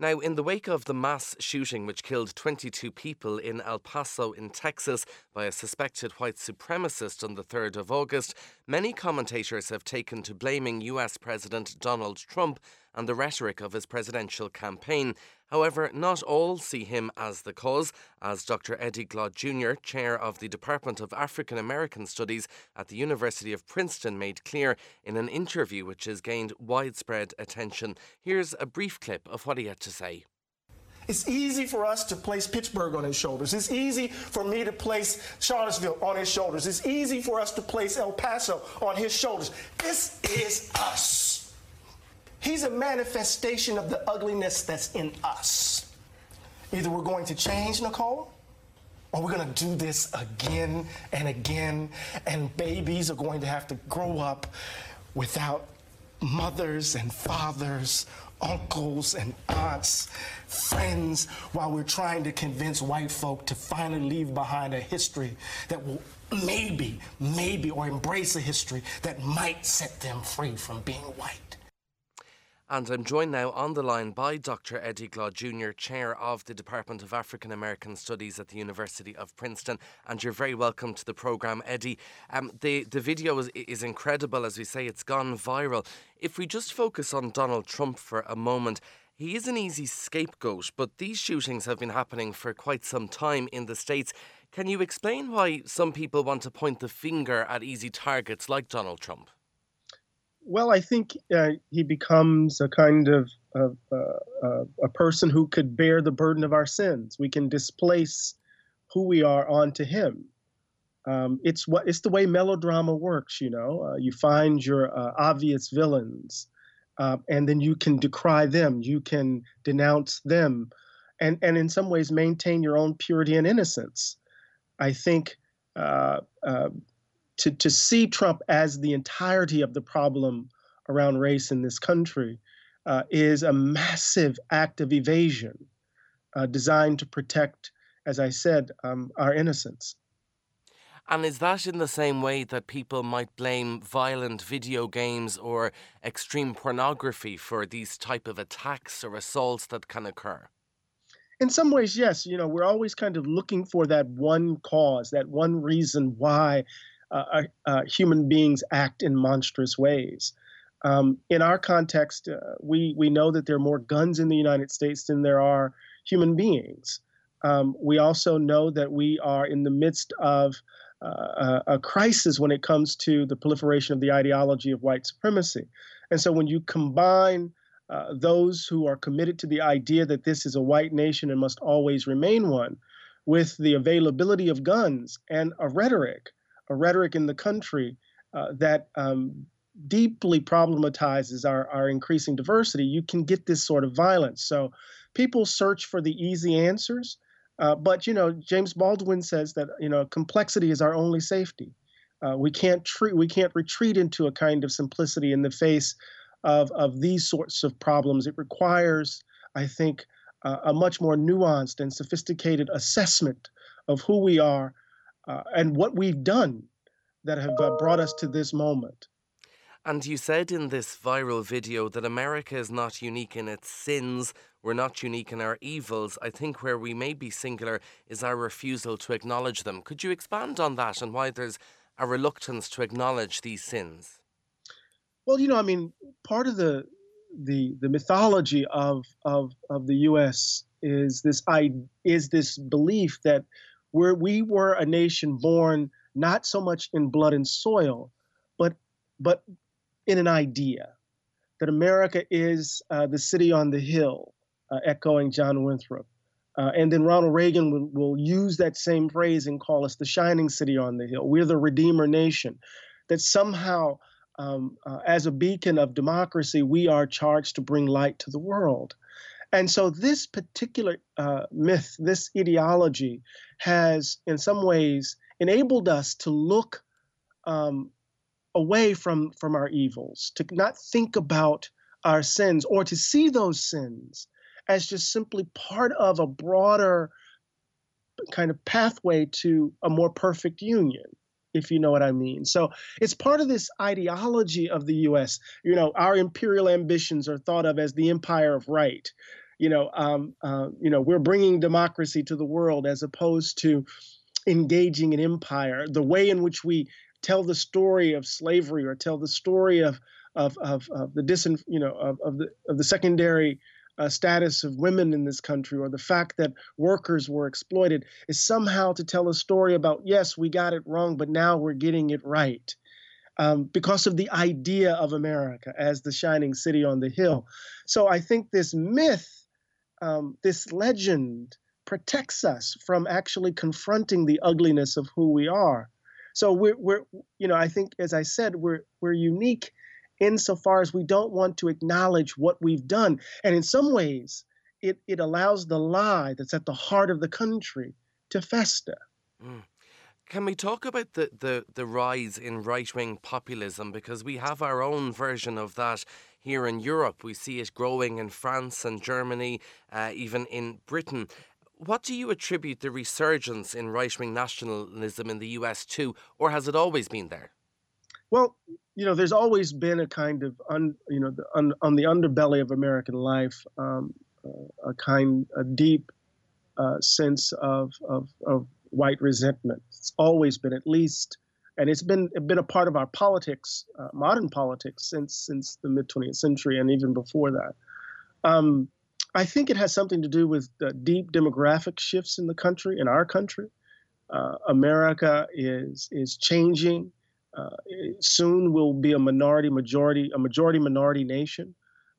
Now, in the wake of the mass shooting which killed 22 people in El Paso in Texas by a suspected white supremacist on the 3rd of August, many commentators have taken to blaming US President Donald Trump and the rhetoric of his presidential campaign. However, not all see him as the cause, as Dr. Eddie Glaude Jr., chair of the Department of African American Studies at the University of Princeton, made clear in an interview which has gained widespread attention. Here's a brief clip of what he had to say. It's easy for us to place Pittsburgh on his shoulders. It's easy for me to place Charlottesville on his shoulders. It's easy for us to place El Paso on his shoulders. This is us. He's a manifestation of the ugliness that's in us. Either we're going to change, Nicole, or we're going to do this again and again, and babies are going to have to grow up without mothers and fathers, uncles and aunts, friends, while we're trying to convince white folk to finally leave behind a history that will maybe, or embrace a history that might set them free from being white. And I'm joined now on the line by Dr. Eddie Glaude Jr., Chair of the Department of African American Studies at the University of Princeton. And you're very welcome to the programme, Eddie. The video is incredible. As we say, it's gone viral. If we just focus on Donald Trump for a moment, he is an easy scapegoat, but these shootings have been happening for quite some time in the States. Can you explain why some people want to point the finger at easy targets like Donald Trump? Well, I think he becomes a kind of a person who could bear the burden of our sins. We can displace who we are onto him. It's the way melodrama works. You find your obvious villains, and then you can decry them. You can denounce them, and in some ways maintain your own purity and innocence. I think. To see Trump as the entirety of the problem around race in this country is a massive act of evasion designed to protect, as I said, our innocence. And is that in the same way that people might blame violent video games or extreme pornography for these type of attacks or assaults that can occur? In some ways, yes. We're always kind of looking for that one cause, that one reason why human beings act in monstrous ways. In our context, we know that there are more guns in the United States than there are human beings. We also know that we are in the midst of a crisis when it comes to the proliferation of the ideology of white supremacy. And so when you combine those who are committed to the idea that this is a white nation and must always remain one, with the availability of guns and a rhetoric in the country that deeply problematizes our increasing diversity, you can get this sort of violence. So people search for the easy answers, but James Baldwin says that complexity is our only safety. We can't retreat into a kind of simplicity in the face of these sorts of problems. It requires, I think, a much more nuanced and sophisticated assessment of who we are and what we've done that have brought us to this moment. And you said in this viral video that America is not unique in its sins, we're not unique in our evils. I think where we may be singular is our refusal to acknowledge them. Could you expand on that and why there's a reluctance to acknowledge these sins? Well, part of the mythology of the U.S. is this belief that we were a nation born not so much in blood and soil, but in an idea that America is the city on the hill, echoing John Winthrop. And then Ronald Reagan will use that same phrase and call us the shining city on the hill. We're the Redeemer nation. That somehow, as a beacon of democracy, we are charged to bring light to the world. And so this particular myth, this ideology, has in some ways enabled us to look away from our evils, to not think about our sins or to see those sins as just simply part of a broader kind of pathway to a more perfect union, if you know what I mean. So it's part of this ideology of the U.S. Our imperial ambitions are thought of as the empire of right. We're bringing democracy to the world as opposed to engaging in empire. The way in which we tell the story of slavery or tell the story of the secondary status of women in this country, or the fact that workers were exploited, is somehow to tell a story about, yes, we got it wrong, but now we're getting it right. Because of the idea of America as the shining city on the hill. So I think this myth, this legend, protects us from actually confronting the ugliness of who we are. So I think, as I said, we're unique insofar as we don't want to acknowledge what we've done. And in some ways, it allows the lie that's at the heart of the country to fester. Mm. Can we talk about the rise in right-wing populism? Because we have our own version of that here in Europe. We see it growing in France and Germany, even in Britain. What do you attribute the resurgence in right-wing nationalism in the US to, or has it always been there? Well, there's always been a kind of, on the underbelly of American life, a deep sense of white resentment. It's always been, at least, and it's been a part of our politics, modern politics, since the mid-20th century and even before that. I think it has something to do with the deep demographic shifts in the country, in our country. America is changing. Soon will be a majority-minority nation.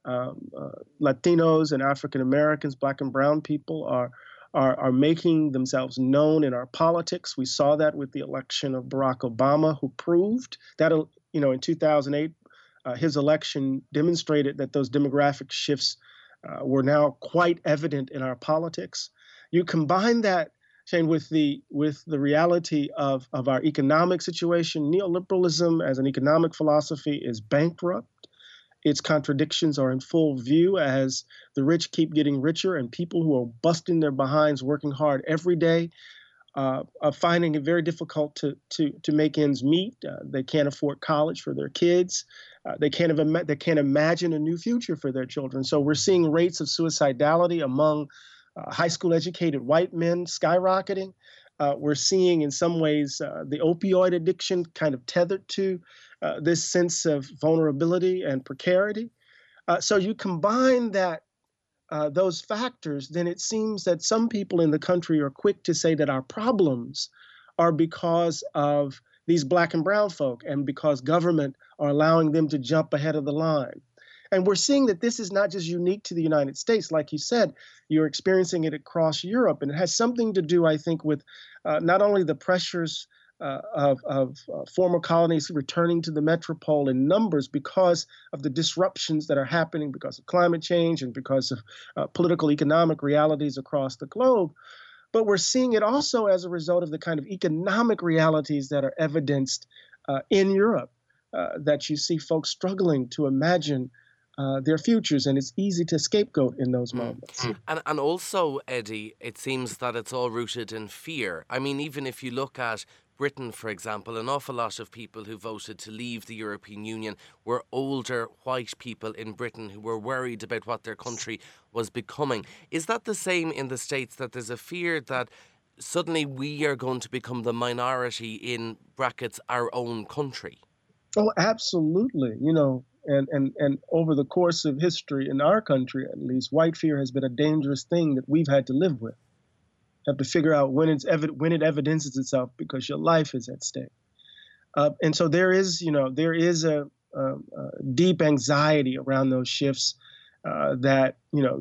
Latinos and African Americans, Black and brown people are making themselves known in our politics. We saw that with the election of Barack Obama, who proved that, in 2008, his election demonstrated that those demographic shifts were now quite evident in our politics. You combine that, Shane, with the reality of our economic situation. Neoliberalism as an economic philosophy is bankrupt. Its contradictions are in full view as the rich keep getting richer, and people who are busting their behinds, working hard every day, are finding it very difficult to make ends meet. They can't afford college for their kids. They can't imagine a new future for their children. So we're seeing rates of suicidality among high school educated white men skyrocketing. We're seeing, in some ways, the opioid addiction kind of tethered to this sense of vulnerability and precarity. So you combine those factors, then it seems that some people in the country are quick to say that our problems are because of these Black and brown folk and because government are allowing them to jump ahead of the line. And we're seeing that this is not just unique to the United States. Like you said, you're experiencing it across Europe. And it has something to do, I think, with not only the pressures of former colonies returning to the metropole in numbers because of the disruptions that are happening because of climate change and because of political economic realities across the globe. But we're seeing it also as a result of the kind of economic realities that are evidenced in Europe, that you see folks struggling to imagine their futures, and it's easy to scapegoat in those moments. And also, Eddie, it seems that it's all rooted in fear. I mean, even if you look at Britain, for example, an awful lot of people who voted to leave the European Union were older white people in Britain who were worried about what their country was becoming. Is that the same in the States, that there's a fear that suddenly we are going to become the minority in brackets our own country? Oh, absolutely. And over the course of history in our country, at least, white fear has been a dangerous thing that we've had to live with. You have to figure out when it evidences itself because your life is at stake. And so there is a deep anxiety around those shifts that,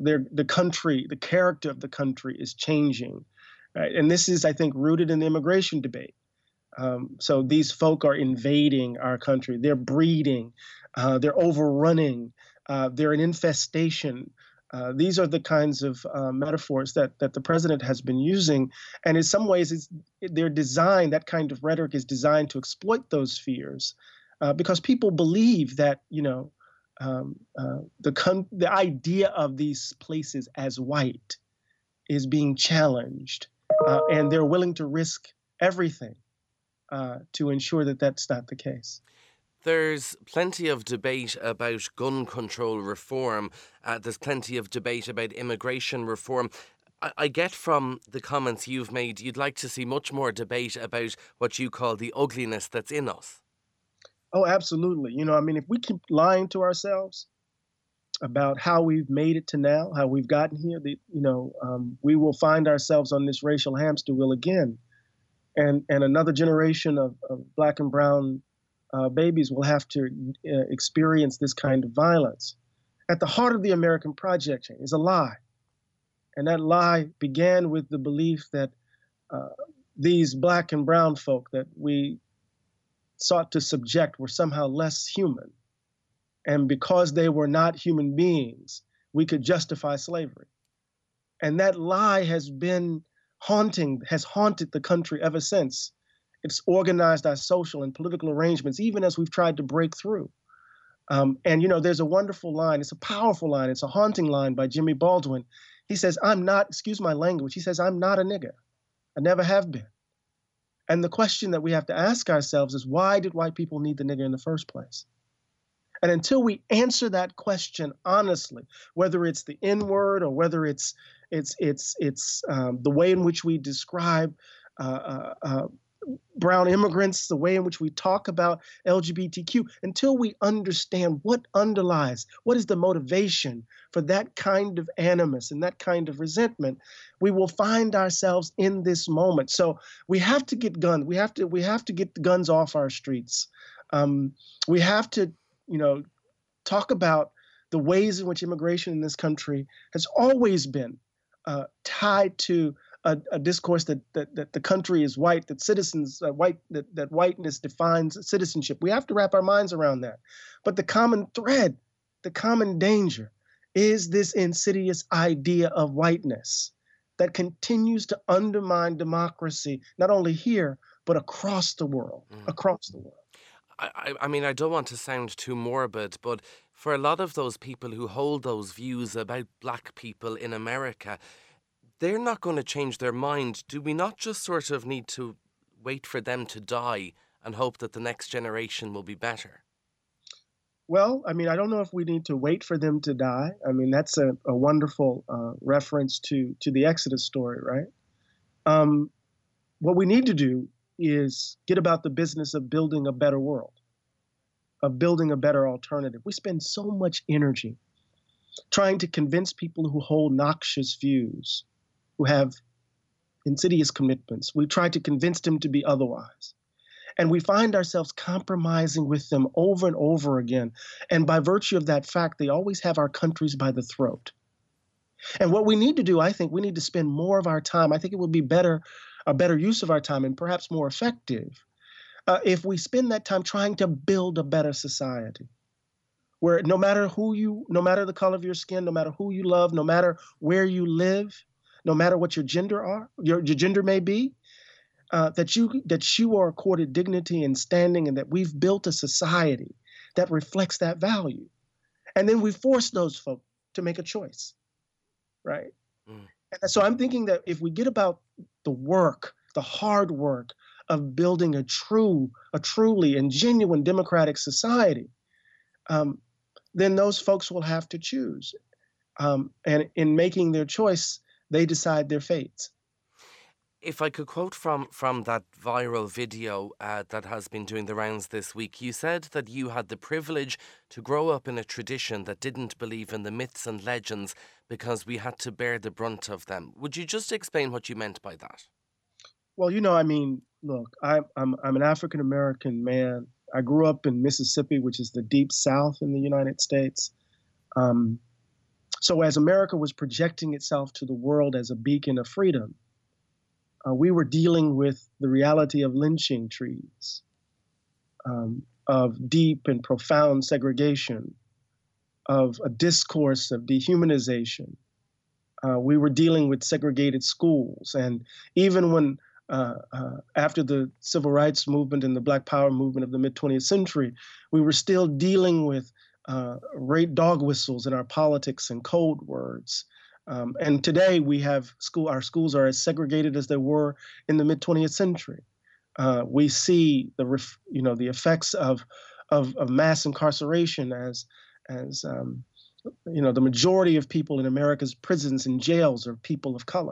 the character of the country is changing. Right? And this is, I think, rooted in the immigration debate. So these folk are invading our country. They're breeding. They're overrunning. They're an infestation. These are the kinds of metaphors that the president has been using. And in some ways, they're designed, that kind of rhetoric is designed to exploit those fears because people believe that, the idea of these places as white is being challenged. And they're willing to risk everything to ensure that that's not the case. There's plenty of debate about gun control reform. There's plenty of debate about immigration reform. I get from the comments you've made, you'd like to see much more debate about what you call the ugliness that's in us. Oh, absolutely. I mean, if we keep lying to ourselves about how we've made it to now, how we've gotten here, we will find ourselves on this racial hamster wheel again. And another generation of Black and brown babies will have to experience this kind of violence. At the heart of the American project is a lie. And that lie began with the belief that these Black and brown folk that we sought to subject were somehow less human. And because they were not human beings, we could justify slavery. And that lie has haunted the country ever since. It's organized our social and political arrangements, even as we've tried to break through. There's a wonderful line. It's a powerful line. It's a haunting line by Jimmy Baldwin. He says, I'm not, excuse my language, he says, I'm not a nigger. I never have been. And the question that we have to ask ourselves is, why did white people need the nigger in the first place? And until we answer that question honestly, whether it's the N-word or whether it's the way in which we describe brown immigrants, the way in which we talk about LGBTQ, until we understand what underlies, what is the motivation for that kind of animus and that kind of resentment, we will find ourselves in this moment. So we have to get guns. We have to get the guns off our streets. We have to, talk about the ways in which immigration in this country has always been tied to a discourse that the country is white, that citizens that whiteness defines citizenship. We have to wrap our minds around that. But the common thread, the common danger, is this insidious idea of whiteness that continues to undermine democracy, not only here, but across the world, across the world. I mean, I don't want to sound too morbid, but for a lot of those people who hold those views about Black people in America, they're not going to change their mind. Do we not just sort of need to wait for them to die and hope that the next generation will be better? Well, I mean, I don't know if we need to wait for them to die. I mean, that's a wonderful reference to the Exodus story, right? What we need to do is get about the business of building a better world, of building a better alternative. We spend so much energy trying to convince people who hold noxious views, who have insidious commitments. We try to convince them to be otherwise. And we find ourselves compromising with them over and over again. And by virtue of that fact, they always have our countries by the throat. And what we need to do, I think, we need to spend more of our time. I think it would be a better use of our time and perhaps more effective if we spend that time trying to build a better society where no matter the color of your skin, no matter who you love, no matter where you live, no matter what your gender may be, that you are accorded dignity and standing, and that we've built a society that reflects that value. And then we force those folk to make a choice, right? And so I'm thinking that if we get about the hard work of building a truly and genuine democratic society, then those folks will have to choose. And in making their choice, they decide their fates. If I could quote from that viral video that has been doing the rounds this week, you said that you had the privilege to grow up in a tradition that didn't believe in the myths and legends because we had to bear the brunt of them. Would you just explain what you meant by that? Well, I mean, look, I'm an African-American man. I grew up in Mississippi, which is the deep South in the United States. So as America was projecting itself to the world as a beacon of freedom, we were dealing with the reality of lynching trees, of deep and profound segregation, of a discourse of dehumanization. We were dealing with segregated schools. And even when, after the civil rights movement and the Black Power movement of the mid-20th century, we were still dealing with rape dog whistles in our politics and code words. And today we have our schools are as segregated as they were in the mid-20th century. We see the effects of of mass incarceration as the majority of people in America's prisons and jails are people of color.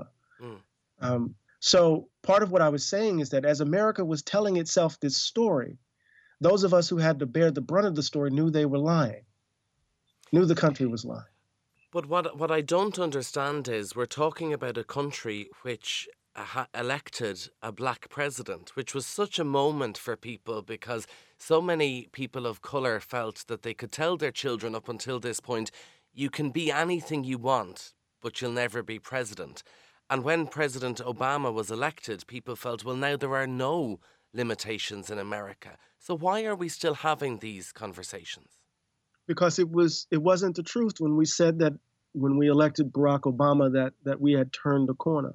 So part of what I was saying is that as America was telling itself this story, those of us who had to bear the brunt of the story knew they were lying, knew the country was lying. But what I don't understand is we're talking about a country which elected a black president, which was such a moment for people because so many people of colour felt that they could tell their children up until this point, you can be anything you want, but you'll never be president. And when President Obama was elected, people felt, well, now there are no limitations in America. So why are we still having these conversations? Because it wasn't the truth when we said that when we elected Barack Obama that we had turned a corner.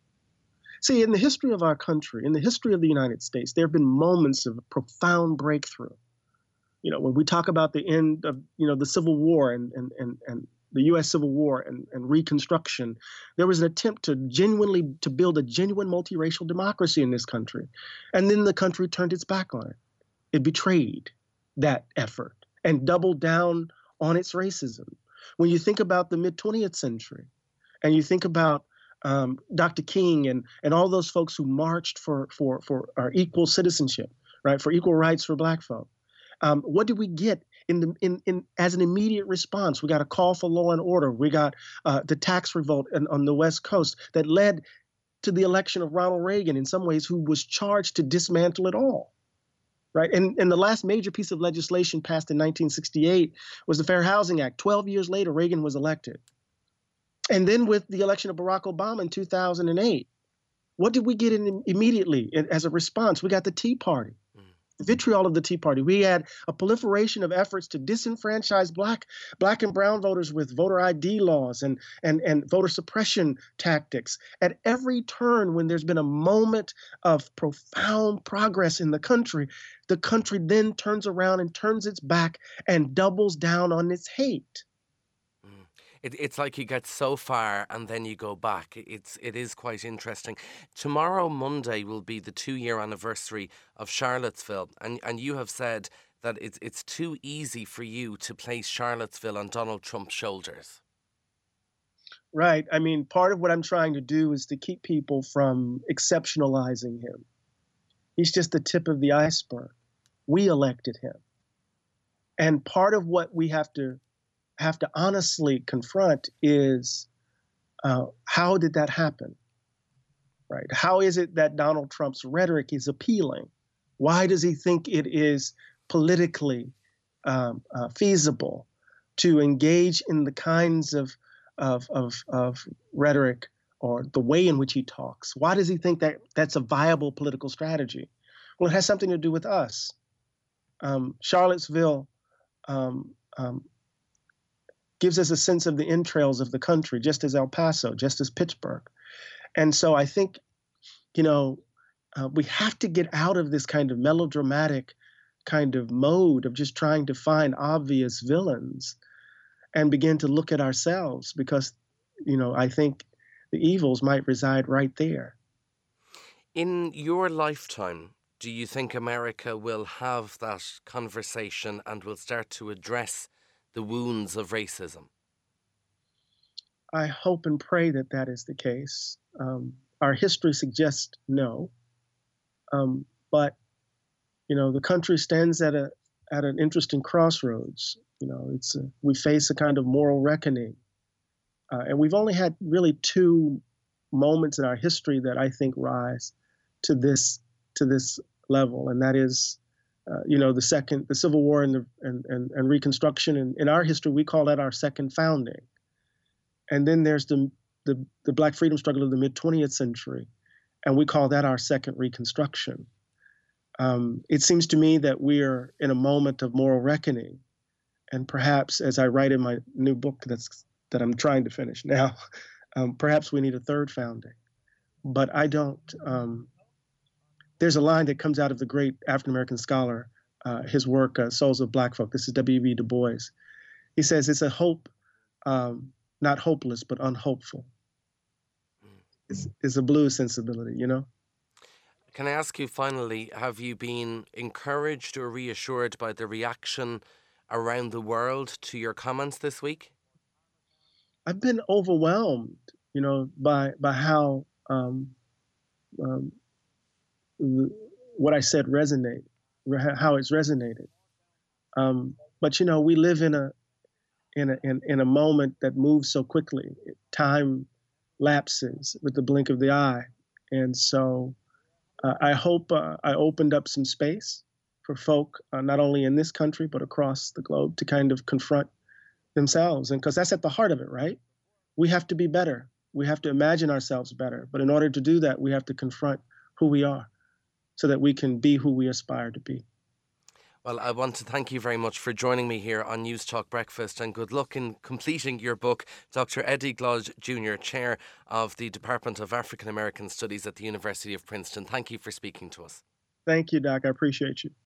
See, in the history of our country, in the history of the United States, there have been moments of profound breakthrough. When we talk about the end of, the Civil War and the U.S. Civil War and Reconstruction, there was an attempt to build a genuine multiracial democracy in this country. And then the country turned its back on it. It betrayed that effort and doubled down on its racism. When you think about the mid-20th century and you think about Dr. King and all those folks who marched for our equal citizenship, right, for equal rights for black folk, what did we get as an immediate response? We got a call for law and order. We got the tax revolt on the West Coast that led to the election of Ronald Reagan in some ways, who was charged to dismantle it all. Right. And the last major piece of legislation passed in 1968 was the Fair Housing Act. 12 years later, Reagan was elected. And then with the election of Barack Obama in 2008, what did we get immediately as a response? We got the Tea Party, the vitriol of the Tea Party. We had a proliferation of efforts to disenfranchise black and brown voters with voter ID laws and voter suppression tactics. At every turn, when there's been a moment of profound progress in the country then turns around and turns its back and doubles down on its hate. It's like you get so far and then you go back. It is quite interesting. Tomorrow, Monday, will be the 2-year anniversary of Charlottesville, and you have said that it's too easy for you to place Charlottesville on Donald Trump's shoulders. Right. I mean, part of what I'm trying to do is to keep people from exceptionalizing him. He's just the tip of the iceberg. We elected him. And part of what we have to honestly confront is how did that happen, right? How is it that Donald Trump's rhetoric is appealing? Why does he think it is politically feasible to engage in the kinds of rhetoric or the way in which he talks? Why does he think that that's a viable political strategy? Well, it has something to do with us. Charlottesville gives us a sense of the entrails of the country, just as El Paso, just as Pittsburgh. And so I think, we have to get out of this kind of melodramatic kind of mode of just trying to find obvious villains and begin to look at ourselves, because, I think the evils might reside right there. In your lifetime, do you think America will have that conversation and will start to address the wounds of racism? I hope and pray that that is the case. Our history suggests no. But, the country stands at an interesting crossroads. We face a kind of moral reckoning. And we've only had really 2 moments in our history that I think rise to this level. And that is, the Civil War and Reconstruction. And in our history, we call that our second founding. And then there's the Black freedom struggle of the mid-20th century, and we call that our second Reconstruction. It seems to me that we're in a moment of moral reckoning, and perhaps, as I write in my new book that I'm trying to finish now, perhaps we need a third founding. But I don't. There's a line that comes out of the great African-American scholar, his work, Souls of Black Folk. This is W.E.B. Du Bois. He says it's a hope, not hopeless, but unhopeful. It's a blues sensibility, Can I ask you finally, have you been encouraged or reassured by the reaction around the world to your comments this week? I've been overwhelmed, by how um, what I said how it's resonated. But we live in a moment that moves so quickly. Time lapses with the blink of the eye, and so I hope I opened up some space for folk, not only in this country but across the globe, to kind of confront themselves, and because that's at the heart of it, right? We have to be better. We have to imagine ourselves better, but in order to do that, we have to confront who we are, so that we can be who we aspire to be. Well, I want to thank you very much for joining me here on News Talk Breakfast, and good luck in completing your book. Dr. Eddie Glaude Jr., Chair of the Department of African American Studies at the University of Princeton. Thank you for speaking to us. Thank you, Doc. I appreciate you.